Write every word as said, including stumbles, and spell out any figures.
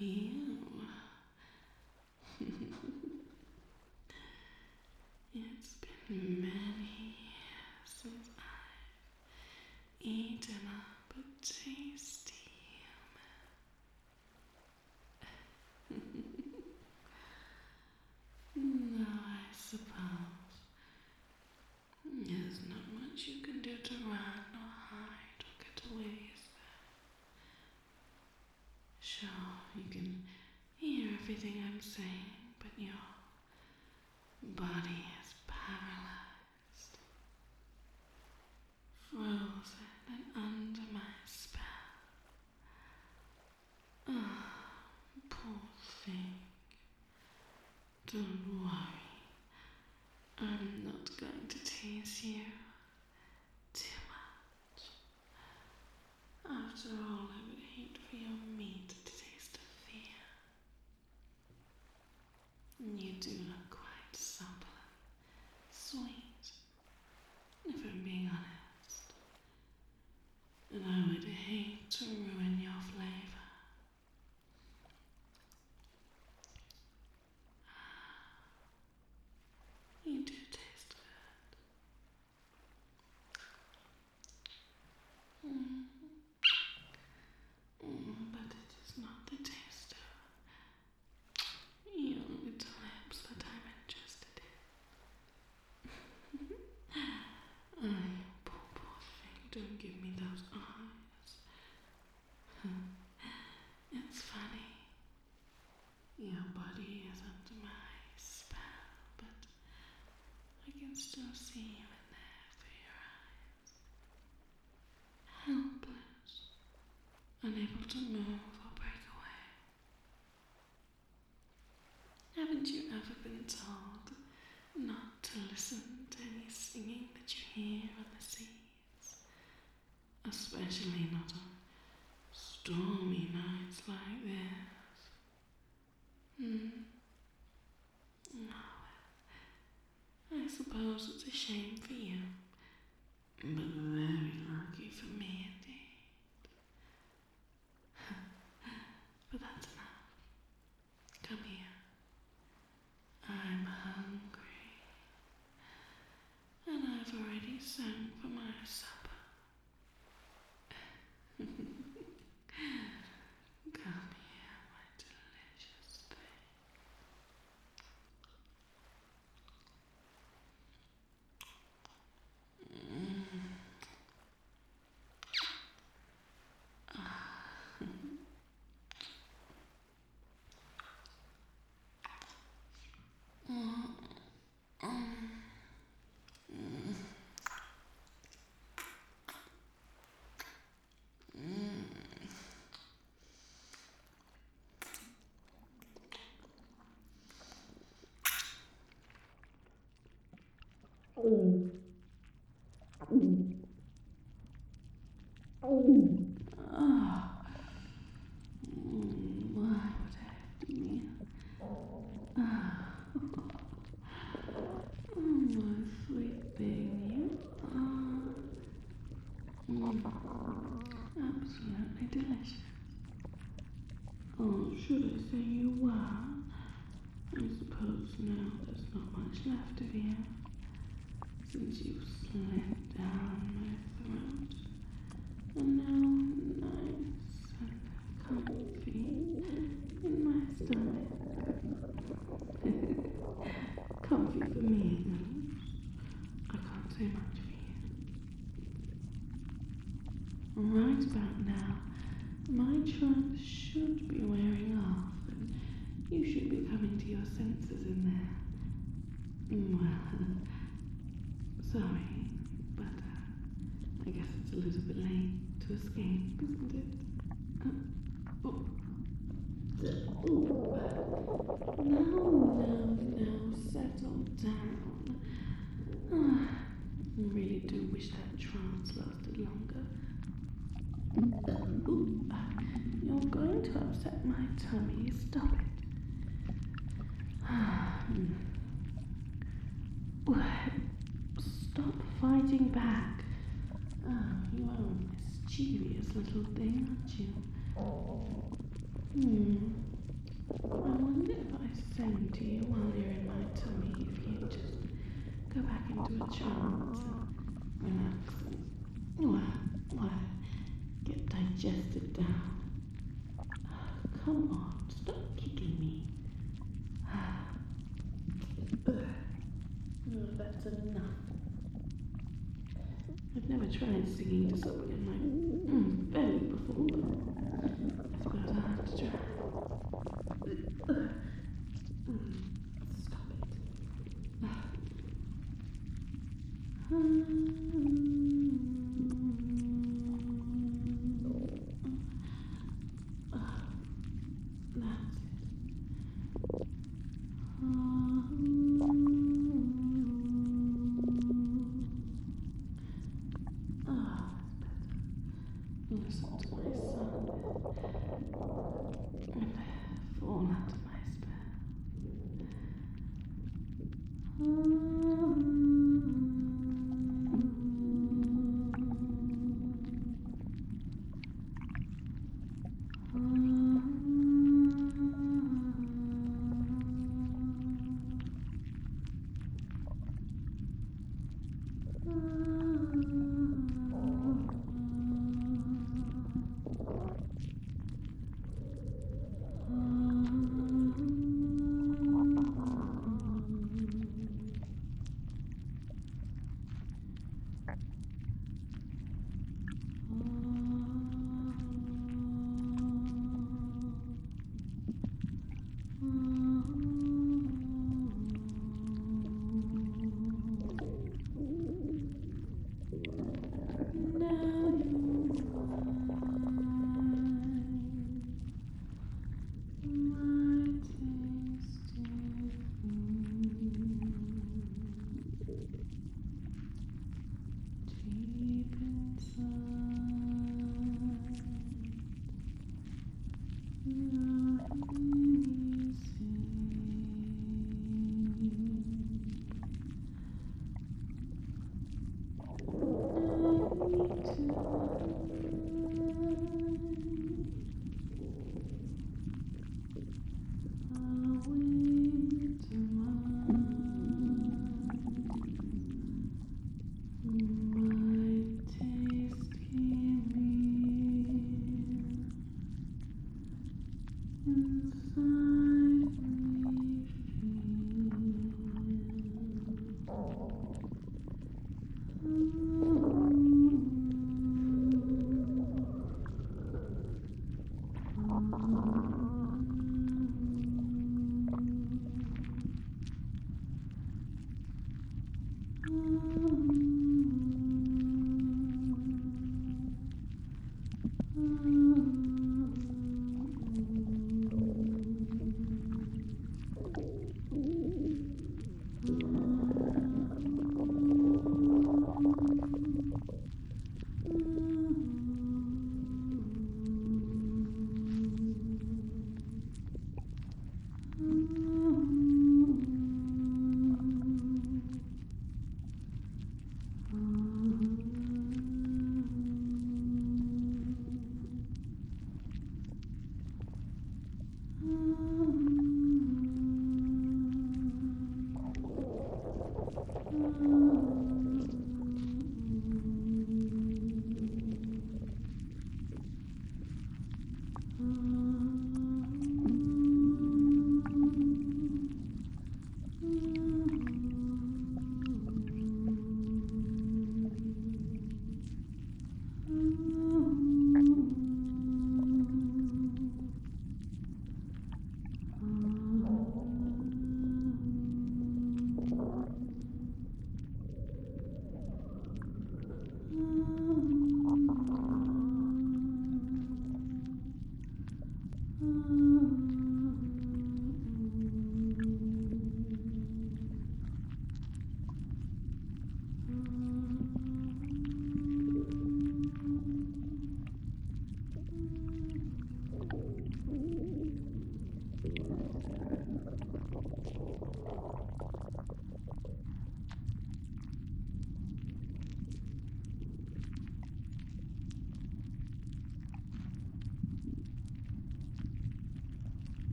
you. It's been many years since I've eaten up a tasty human. No, I suppose there's not much you can do to run or hide or get away, is there? Sure, you can hear everything I'm saying, but your body is paralyzed, frozen and under my spell. Ah, poor thing. Don't worry, I'm not going to tease you too much. After all, I would hate for your meat to taste of fear. You do look quite supple and sweet, if I'm being honest. And I would hate to ruin your flavor. You do taste good. Mm. Mm, but it is not the taste of your little lips that I'm interested in. Oh, you poor, poor thing, don't give me those eyes. It's funny. Your body is under my spell, but I can still see you in there through your eyes. Helpless, unable to move or break away. Haven't you ever been told not to listen to any singing that you hear on the seas? Especially not on stormy nights like this. Hmm? Oh, well, I suppose it's a shame for you, but very lucky for me indeed. But that's enough. Come here. I'm hungry, and I've already sent for my supper. Come here, my delicious thing. Mm. Oh, mm, why would I have to kneel? Ah, oh, my sweet thing, you are mm, absolutely delicious. Or should I say you were? I suppose now there's not much left of you, since you've slid down my throat, and now nice and comfy in my stomach. Comfy for me, at least. I can't say much for you. Right about now, my trance should be wearing off, and you should be coming to your senses in there. Well, sorry, but uh, I guess it's a little bit late to escape, isn't it? Uh, oh. Oh. No, no, no, settle down. Ah, I really do wish that trance lasted longer. Uh, ooh, you're going to upset my tummy. Stop it. Ah, stop fighting back. Oh, you are a mischievous little thing, aren't you? Hmm. to you while you're in my tummy if you just go back into a trance and relax and, well, well, get digested down. Come on, stop kicking me. Oh, that's enough. I've never tried singing to someone in my mm, belly before, but I suppose I'll have to try. Mm, stop it. That's it. Ah, that's better. Listen to my sound and fall under my spell.